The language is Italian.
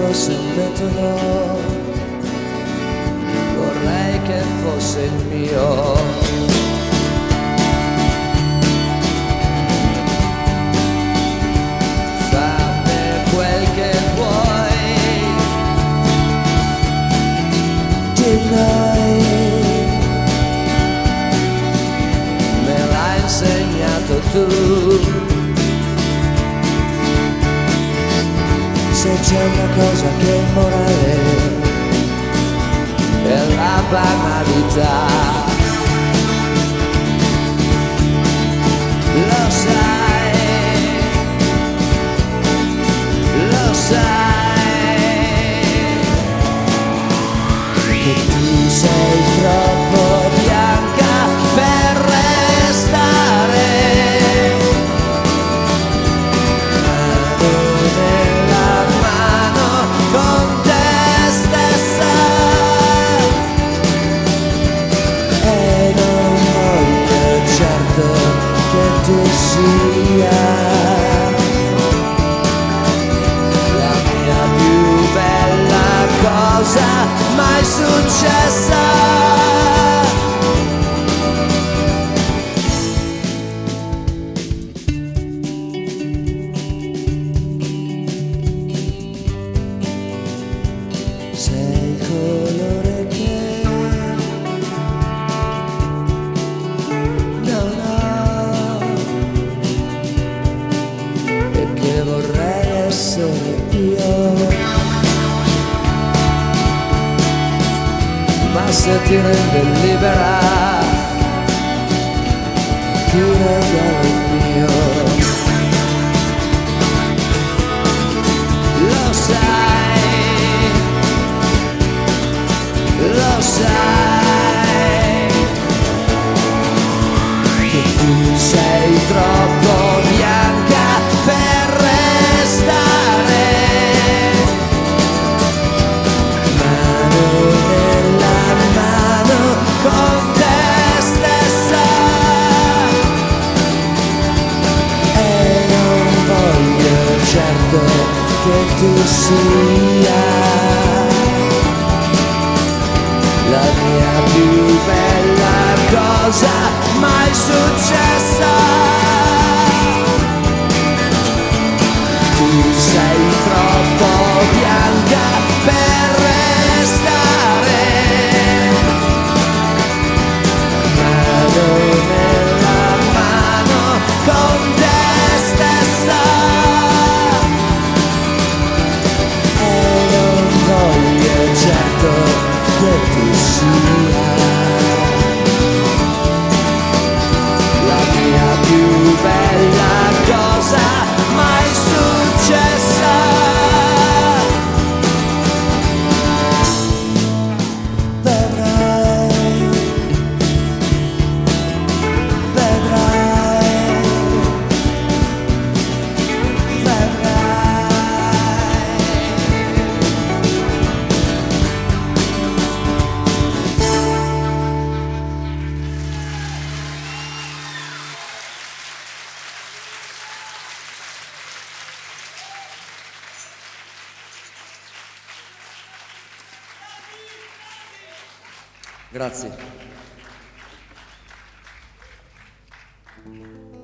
fosse un metodo, vorrei che fosse il mio. Fammi quel che vuoi di noi, me l'hai insegnato tu. Se c'è una cosa che è morale è la banalità. Lo sai che tu sei troppo bianca per restare. Che tu sia la mia più bella cosa mai successa. Sei il colore che non ho e che vorrei essere io. Ma se ti rende libera, ti regalo il mio. Lo sai che tu sei troppo bianca per restare. Mano nella mano con te stessa, e non voglio certo che tu sia la mia più bella cosa mai successa. Tu sei troppo bianca per restare. Mano nella mano con te stessa, e non voglio certo che tu sia la mia più bella cosa mai successa. Vedrai, vedrai, vedrai. Grazie.